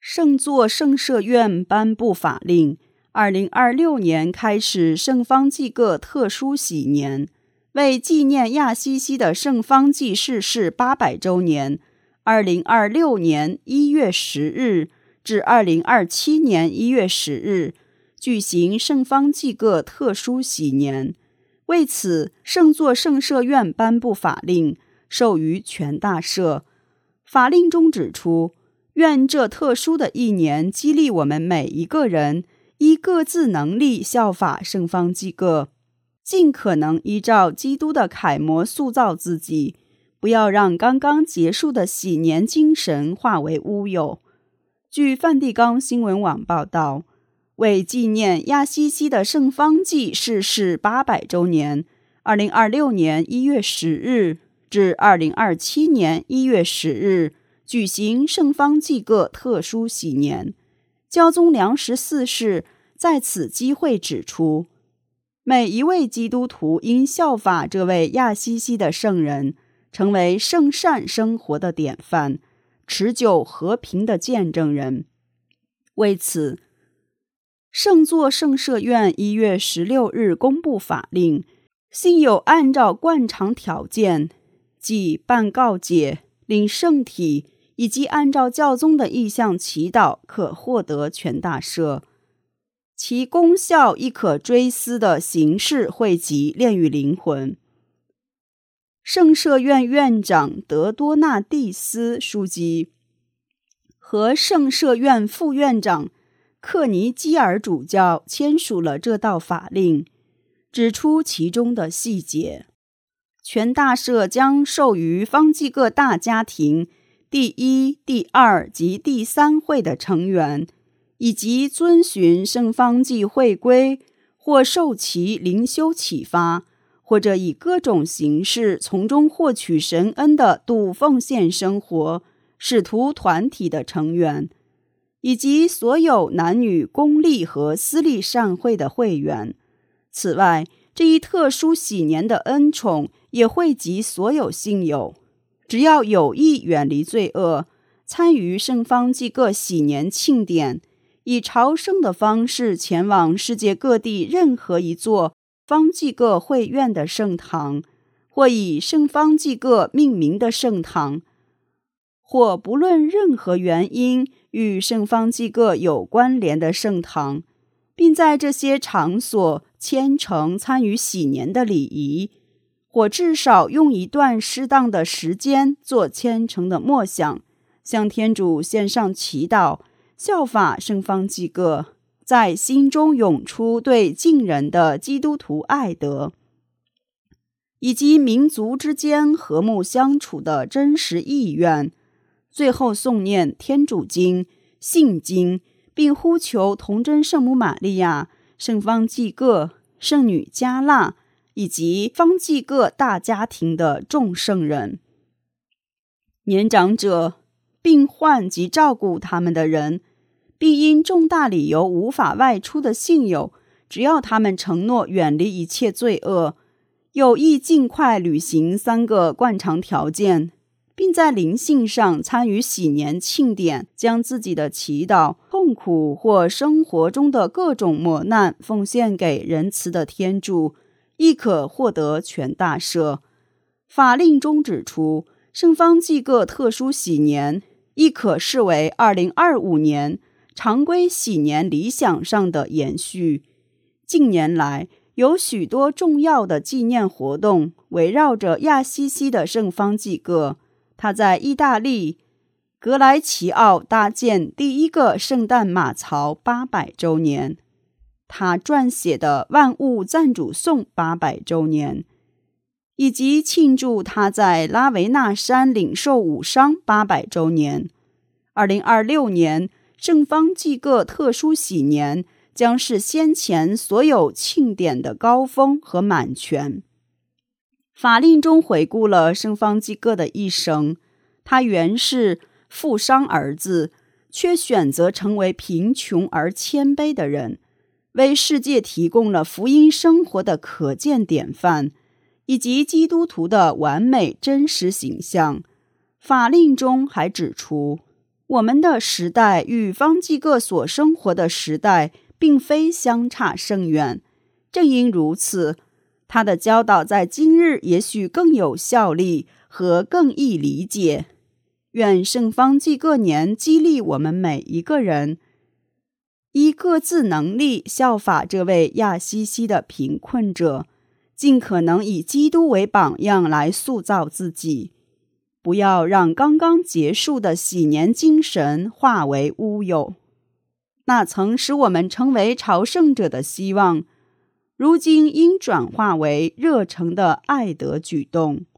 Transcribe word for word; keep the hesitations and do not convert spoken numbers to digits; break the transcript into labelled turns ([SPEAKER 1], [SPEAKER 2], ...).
[SPEAKER 1] 圣座圣赦院颁布法令，二零二六年开始圣方济各特殊喜年，为纪念亚西西的圣方济逝世八百周年，二零二六年一月十日至二零二七年一月十日举行圣方济各特殊喜年。为此，圣座圣赦院颁布法令，授予全大赦。法令中指出，愿这特殊的一年激励我们每一个人，依各自能力效法圣方济各，尽可能依照基督的楷模塑造自己，不要让刚刚结束的喜年精神化为乌有。据梵蒂冈新闻网报道，为纪念亚西西的圣方济逝世八百周年，二零二六年一月十日至二零二七年一月十日举行圣方济各特殊喜年。教宗良十四世在此机会指出，每一位基督徒应效法这位亚西西的圣人，成为圣善生活的典范，持久和平的见证人。为此，圣座圣赦院一月十六日公布法令，信友按照惯常条件，即办告解、领圣体以及按照教宗的意向祈祷，可获得全大赦。其功效亦可追思的形式汇集炼狱灵魂。圣赦院院长德多纳蒂斯枢机和圣赦院副院长克尼基尔主教签署了这道法令，指出其中的细节。全大赦将授予方济各大家庭第一、第二及第三会的成员，以及遵循圣方济会规或受其灵修启发，或者以各种形式从中获取神恩的笃奉献生活使徒团体的成员，以及所有男女公立和私立善会的会员。此外，这一特殊喜年的恩宠也惠及所有信友，只要有意远离罪恶，参与圣方济各喜年庆典，以朝圣的方式前往世界各地任何一座方济各会院的圣堂，或以圣方济各命名的圣堂，或不论任何原因与圣方济各有关联的圣堂，并在这些场所虔诚参与喜年的礼仪，或至少用一段适当的时间做虔诚的默想，向天主献上祈祷，效法圣方济各，在心中涌出对敬人的基督徒爱德，以及民族之间和睦相处的真实意愿。最后诵念天主经、信经，并呼求童真圣母玛利亚、圣方济各、圣女加纳以及方济各大家庭的众圣人。年长者、病患及照顾他们的人，并因重大理由无法外出的信友，只要他们承诺远离一切罪恶，有意尽快履行三个惯常条件，并在灵性上参与喜年庆典，将自己的祈祷、痛苦或生活中的各种磨难奉献给仁慈的天主，亦可获得全大赦。法令中指出，圣方济各特殊喜年亦可视为二零二五年常规喜年理想上的延续。近年来，有许多重要的纪念活动围绕着亚西西的圣方济各。他在意大利格莱齐奥搭建第一个圣诞马槽八百周年，他撰写的万物赞主颂八百周年，以及庆祝他在拉维纳山领受武伤八百周年。二零二六年圣方济各特殊喜年将是先前所有庆典的高峰和满全。法令中回顾了圣方济各的一生，他原是富商儿子，却选择成为贫穷而谦卑的人，为世界提供了福音生活的可见典范，以及基督徒的完美真实形象。法令中还指出， 我们的时代与方济各所生活的时代并非相差甚远，正因如此，他的教导在今日也许更有效力和更易理解。愿圣方济各年激励我们每一个人，依各自能力效法这位亚西西的贫困者，尽可能以基督为榜样来塑造自己，不要让刚刚结束的喜年精神化为乌有。那曾使我们成为朝圣者的希望，如今应转化为热诚的爱德举动。